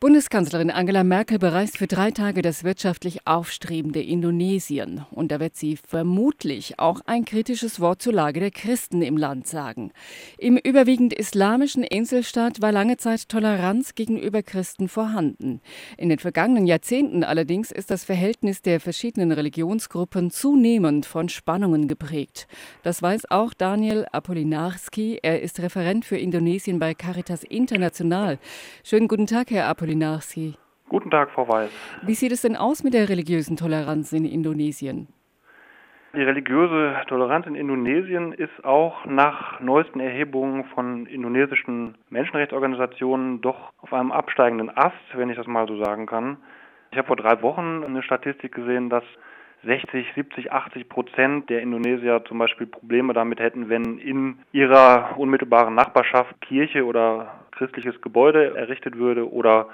Bundeskanzlerin Angela Merkel bereist für 3 Tage das wirtschaftlich aufstrebende Indonesien. Und da wird sie vermutlich auch ein kritisches Wort zur Lage der Christen im Land sagen. Im überwiegend islamischen Inselstaat war lange Zeit Toleranz gegenüber Christen vorhanden. In den vergangenen Jahrzehnten allerdings ist das Verhältnis der verschiedenen Religionsgruppen zunehmend von Spannungen geprägt. Das weiß auch Daniel Apolinarski. Er ist Referent für Indonesien bei Caritas International. Schönen guten Tag, Herr Apolinarski. Guten Tag, Frau Weiß. Wie sieht es denn aus mit der religiösen Toleranz in Indonesien? Die religiöse Toleranz in Indonesien ist auch nach neuesten Erhebungen von indonesischen Menschenrechtsorganisationen doch auf einem absteigenden Ast, wenn ich das mal so sagen kann. Ich habe vor 3 Wochen eine Statistik gesehen, dass 60, 70, 80% der Indonesier zum Beispiel Probleme damit hätten, wenn in ihrer unmittelbaren Nachbarschaft Kirche oder christliches Gebäude errichtet würde oder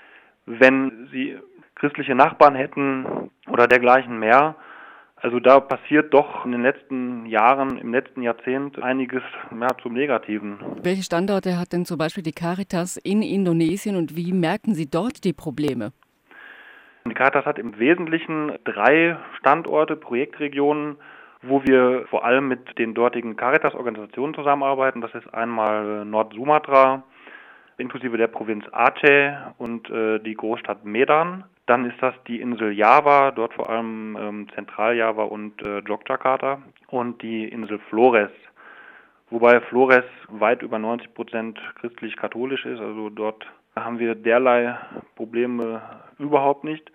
wenn sie christliche Nachbarn hätten oder dergleichen mehr. Also da passiert doch in den letzten Jahren, im letzten Jahrzehnt einiges zum Negativen. Welche Standorte hat denn zum Beispiel die Caritas in Indonesien und wie merken Sie dort die Probleme? Die Caritas hat im Wesentlichen 3 Standorte, Projektregionen, wo wir vor allem mit den dortigen Caritas-Organisationen zusammenarbeiten. Das ist einmal Nord-Sumatra, inklusive der Provinz Aceh und die Großstadt Medan. Dann ist das die Insel Java, dort vor allem Zentral-Java und Yogyakarta und die Insel Flores. Wobei Flores weit über 90% christlich-katholisch ist, also dort haben wir derlei Probleme überhaupt nicht.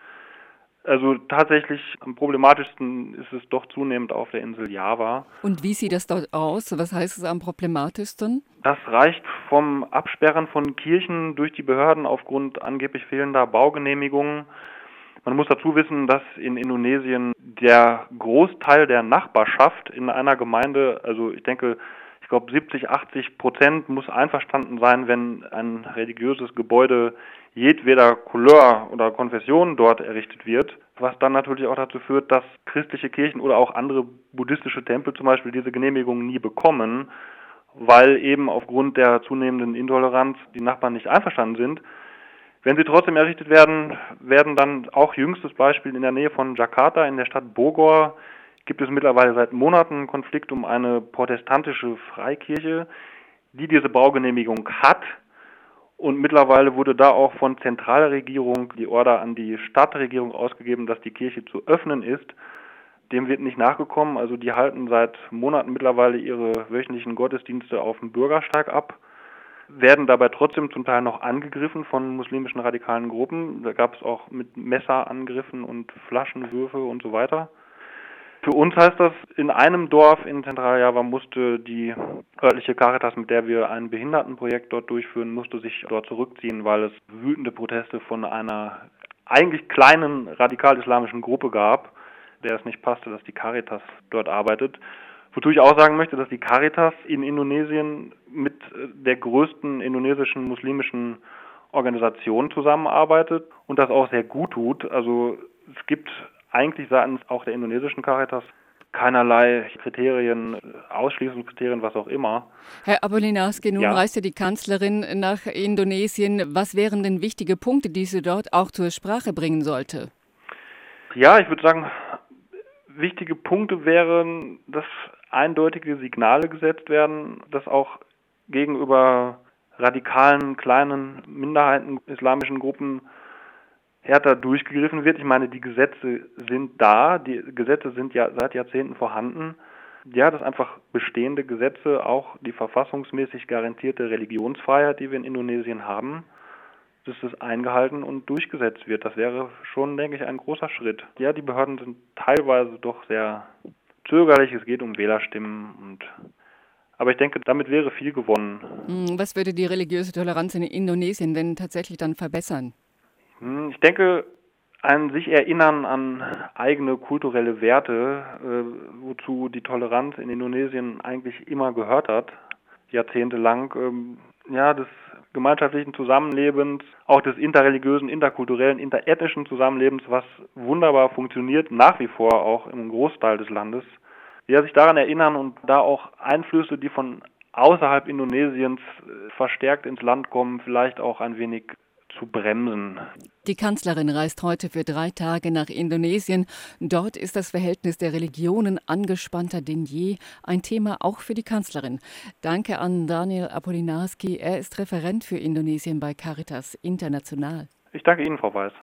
Also tatsächlich am problematischsten ist es doch zunehmend auf der Insel Java. Und wie sieht das dort aus? Was heißt es am problematischsten? Das reicht vom Absperren von Kirchen durch die Behörden aufgrund angeblich fehlender Baugenehmigungen. Man muss dazu wissen, dass in Indonesien der Großteil der Nachbarschaft in einer Gemeinde, also ich glaube 70, 80% muss einverstanden sein, wenn ein religiöses Gebäude jedweder Couleur oder Konfession dort errichtet wird, was dann natürlich auch dazu führt, dass christliche Kirchen oder auch andere buddhistische Tempel zum Beispiel diese Genehmigung nie bekommen, weil eben aufgrund der zunehmenden Intoleranz die Nachbarn nicht einverstanden sind. Wenn sie trotzdem errichtet werden, werden dann auch jüngstes Beispiel in der Nähe von Jakarta, in der Stadt Bogor, gibt es mittlerweile seit Monaten einen Konflikt um eine protestantische Freikirche, die diese Baugenehmigung hat. Und mittlerweile wurde da auch von zentraler Regierung die Order an die Stadtregierung ausgegeben, dass die Kirche zu öffnen ist. Dem wird nicht nachgekommen. Also die halten seit Monaten mittlerweile ihre wöchentlichen Gottesdienste auf dem Bürgersteig ab, werden dabei trotzdem zum Teil noch angegriffen von muslimischen radikalen Gruppen. Da gab es auch mit Messerangriffen und Flaschenwürfe und so weiter. Für uns heißt das, in einem Dorf in Zentraljava musste die örtliche Caritas, mit der wir ein Behindertenprojekt dort durchführen, musste sich dort zurückziehen, weil es wütende Proteste von einer eigentlich kleinen radikal-islamischen Gruppe gab, der es nicht passte, dass die Caritas dort arbeitet. Wozu ich auch sagen möchte, dass die Caritas in Indonesien mit der größten indonesischen muslimischen Organisation zusammenarbeitet und das auch sehr gut tut. Also es gibt eigentlich seitens auch der indonesischen Caritas keinerlei Kriterien, Ausschließungskriterien, was auch immer. Herr Apolinarski, nun reist ja die Kanzlerin nach Indonesien. Was wären denn wichtige Punkte, die sie dort auch zur Sprache bringen sollte? Ja, ich würde sagen, wichtige Punkte wären, dass eindeutige Signale gesetzt werden, dass auch gegenüber radikalen, kleinen Minderheiten, islamischen Gruppen härter durchgegriffen wird. Ich meine, die Gesetze sind da, die Gesetze sind ja seit Jahrzehnten vorhanden. Ja, dass einfach bestehende Gesetze, auch die verfassungsmäßig garantierte Religionsfreiheit, die wir in Indonesien haben, dass das eingehalten und durchgesetzt wird. Das wäre schon, denke ich, ein großer Schritt. Ja, die Behörden sind teilweise doch sehr zögerlich, es geht um Wählerstimmen aber ich denke, damit wäre viel gewonnen. Was würde die religiöse Toleranz in Indonesien denn tatsächlich dann verbessern? Ich denke, ein sich erinnern an eigene kulturelle Werte, wozu die Toleranz in Indonesien eigentlich immer gehört hat, jahrzehntelang, des gemeinschaftlichen Zusammenlebens, auch des interreligiösen, interkulturellen, interethnischen Zusammenlebens, was wunderbar funktioniert, nach wie vor auch im Großteil des Landes. Ja, sich daran erinnern und da auch Einflüsse, die von außerhalb Indonesiens verstärkt ins Land kommen, vielleicht auch ein wenig zu bremsen. Die Kanzlerin reist heute für 3 Tage nach Indonesien. Dort ist das Verhältnis der Religionen angespannter denn je, ein Thema auch für die Kanzlerin. Danke an Daniel Apolinarski, er ist Referent für Indonesien bei Caritas International. Ich danke Ihnen, Frau Weiß.